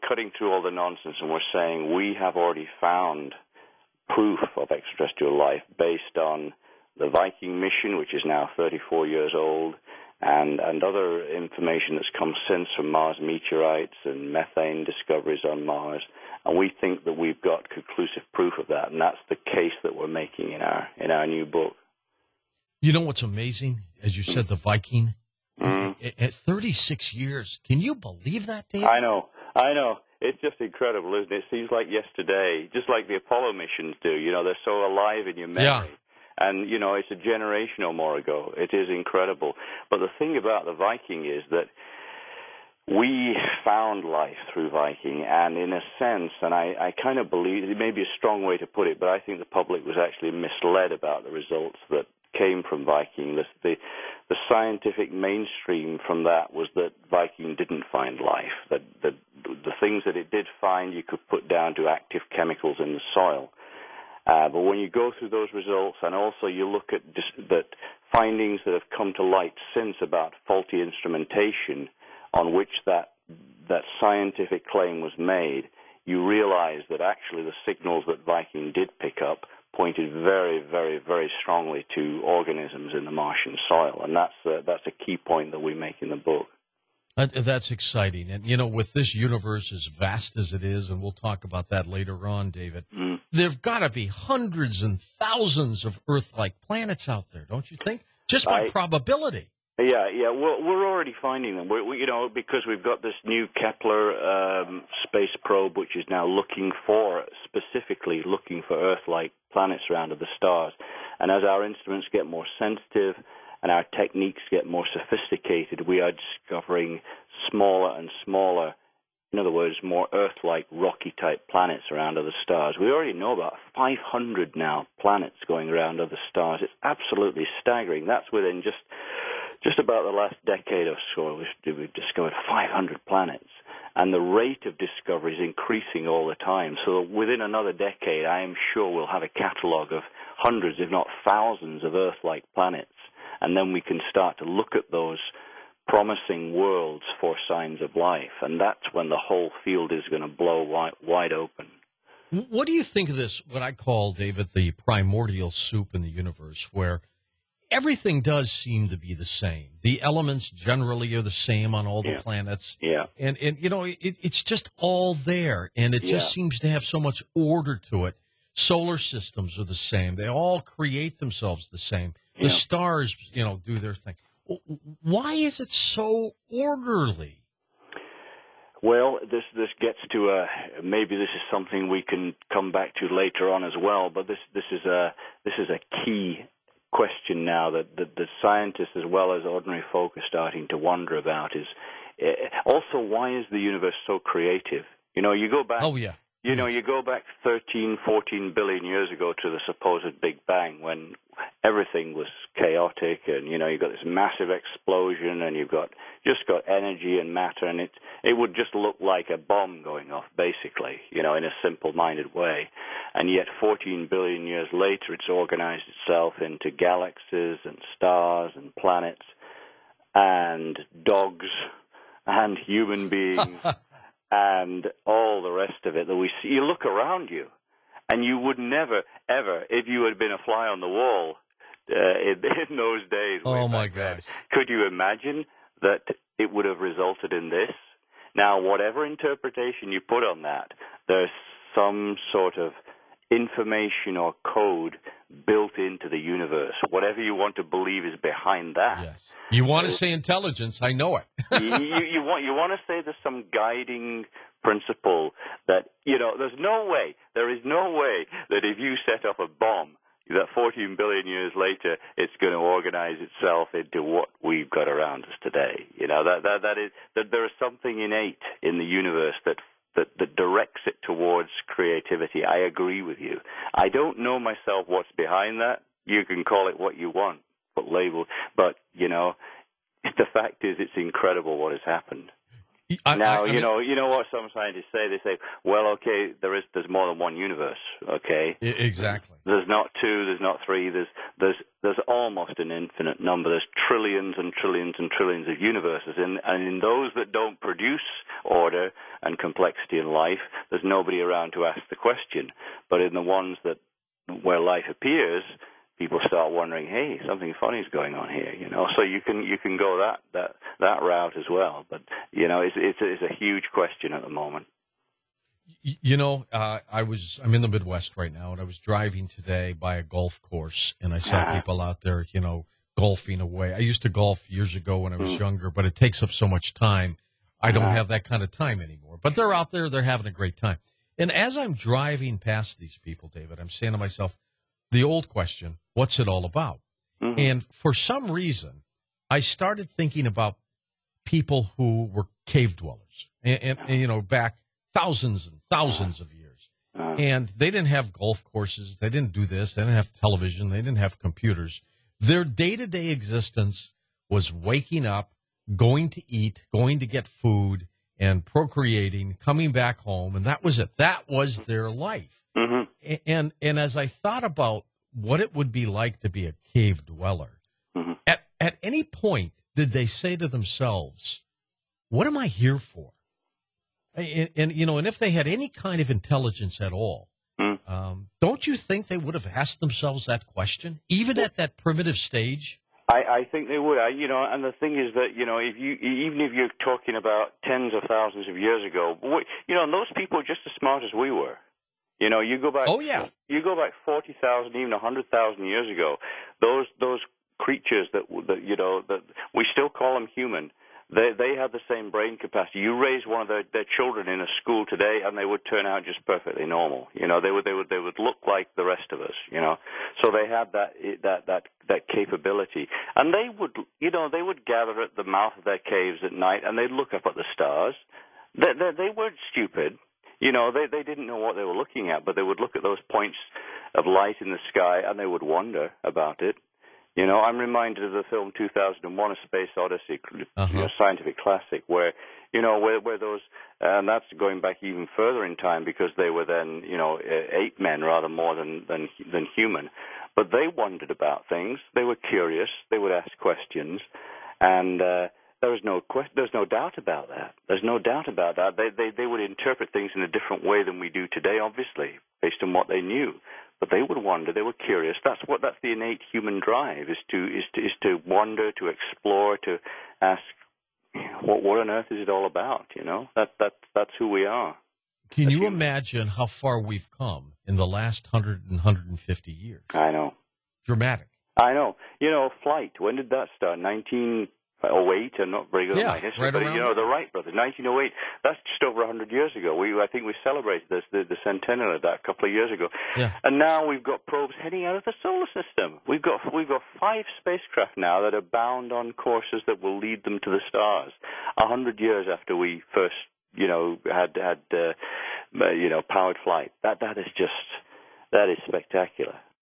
cutting through all the nonsense and we're saying we have already found proof of extraterrestrial life based on the Viking mission, which is now 34 years old, and other information that's come since from Mars meteorites and methane discoveries on Mars. And we think that we've got conclusive proof of that, and that's the case that we're making in our new book. You know what's amazing? As you said, the Viking, at 36 years. Can you believe that, David? I know. It's just incredible, isn't it? It seems like yesterday, just like the Apollo missions do. You know, they're so alive in your memory. Yeah. And, you know, it's a generation or more ago. It is incredible. But the thing about the Viking is that we found life through Viking, and in a sense, and I kind of believe, it may be a strong way to put it, but I think the public was actually misled about the results that came from Viking. The scientific mainstream from that was that Viking didn't find life, that the things that it did find you could put down to active chemicals in the soil. But when you go through those results, and also you look at that findings that have come to light since about faulty instrumentation on which that scientific claim was made, you realize that actually the signals that Viking did pick up pointed very, very, very strongly to organisms in the Martian soil, and that's a key point that we make in the book. That's exciting. And, you know, with this universe as vast as it is, and we'll talk about that later on, David, there've got to be hundreds and thousands of Earth-like planets out there, don't you think? Just by probability. Yeah. We're already finding them. We, you know, because we've got this new Kepler space probe, which is now specifically looking for Earth-like planets around other stars. And as our instruments get more sensitive and our techniques get more sophisticated, we are discovering smaller and smaller, in other words, more Earth-like rocky-type planets around other stars. We already know about 500 now planets going around other stars. It's absolutely staggering. That's within just about the last decade or so, we've discovered 500 planets. And the rate of discovery is increasing all the time. So within another decade, I am sure we'll have a catalog of hundreds, if not thousands, of Earth-like planets. And then we can start to look at those promising worlds for signs of life. And that's when the whole field is going to blow wide open. What do you think of this, what I call, David, the primordial soup in the universe, where everything does seem to be the same? The elements generally are the same on all the planets. Yeah. And you know, it's just all there, and it just seems to have so much order to it. Solar systems are the same. They all create themselves the same. The stars, you know, do their thing. Why is it so orderly? Well, this gets to maybe this is something we can come back to later on as well. But this is a key question now that the scientists as well as ordinary folk are starting to wonder about. Is also, why is the universe so creative? You know, you go back. Oh yeah. You know, you go back 13, 14 billion years ago to the supposed Big Bang when everything was chaotic, and, you know, you've got this massive explosion, and you've got energy and matter, and it would just look like a bomb going off, basically, you know, in a simple-minded way. And yet 14 billion years later, it's organized itself into galaxies and stars and planets and dogs and human beings. And all the rest of it that we see. You look around you, and you would never, ever, if you had been a fly on the wall in those days. Oh, my gosh. Could you imagine that it would have resulted in this? Now, whatever interpretation you put on that, there's some sort of information or code built into the universe. Whatever you want to believe is behind that. Yes. You want to say intelligence, I know it. you want to say there's some guiding principle that, you know, there is no way that if you set up a bomb, that 14 billion years later, it's going to organize itself into what we've got around us today. You know, that there is something innate in the universe that directs it towards creativity. I agree with you. I don't know myself what's behind that. You can call it what you want, put label. But, you know, the fact is it's incredible what has happened. You know what some scientists say? They say, well, okay, there's more than one universe. Okay, exactly. There's not two. There's not three. There's almost an infinite number. There's trillions and trillions and trillions of universes, and in those that don't produce order and complexity in life, there's nobody around to ask the question. But in the ones where life appears, people start wondering, hey, something funny is going on here, So you can go that route as well, but it's a huge question at the moment. I'm in the Midwest right now, and I was driving today by a golf course, and I saw people out there, golfing away. I used to golf years ago when I was younger, but it takes up so much time. I don't have that kind of time anymore. But they're out there, they're having a great time. And as I'm driving past these people, David, I'm saying to myself, the old question, what's it all about? Mm-hmm. And for some reason, I started thinking about people who were cave dwellers and back thousands and thousands of years. And they didn't have golf courses. They didn't do this. They didn't have television. They didn't have computers. Their day-to-day existence was waking up, going to eat, going to get food, and procreating, coming back home. And that was it. That was their life. Mm-hmm. And as I thought about what it would be like to be a cave dweller, mm-hmm. at any point did they say to themselves, what am I here for? And if they had any kind of intelligence at all, don't you think they would have asked themselves that question, even at that primitive stage? I think they would. And the thing is that, even if you're talking about tens of thousands of years ago, those people are just as smart as we were. You go back. Oh yeah. You go back 40,000, even 100,000 years ago. Those creatures that we still call them human. They had the same brain capacity. You raise one of their children in a school today, and they would turn out just perfectly normal. They would look like the rest of us. So they had that capability, and they would gather at the mouth of their caves at night, and they'd look up at the stars. They weren't stupid. They didn't know what they were looking at, but they would look at those points of light in the sky, and they would wonder about it. I'm reminded of the film 2001: A Space Odyssey, scientific classic, where those, and that's going back even further in time because they were then, ape men rather more than human. But they wondered about things. They were curious. They would ask questions, and there's no doubt about that. There's no doubt about that. They would interpret things in a different way than we do today, obviously, based on what they knew. But they would wonder. They were curious. That's the innate human drive: is to wonder, to explore, to ask, what on earth is it all about? That's who we are. Can you imagine how far we've come in the last 100 and 150 years? I know. Dramatic. I know. Flight. When did that start? 1908. I'm not very good at my history, right, but the Wright brothers, 1908. That's just over 100 years ago. I think we celebrated the centennial of that a couple of years ago. Yeah. And now we've got probes heading out of the solar system. We've got 5 spacecraft now that are bound on courses that will lead them to the stars. 100 years after we first, had powered flight. That is spectacular.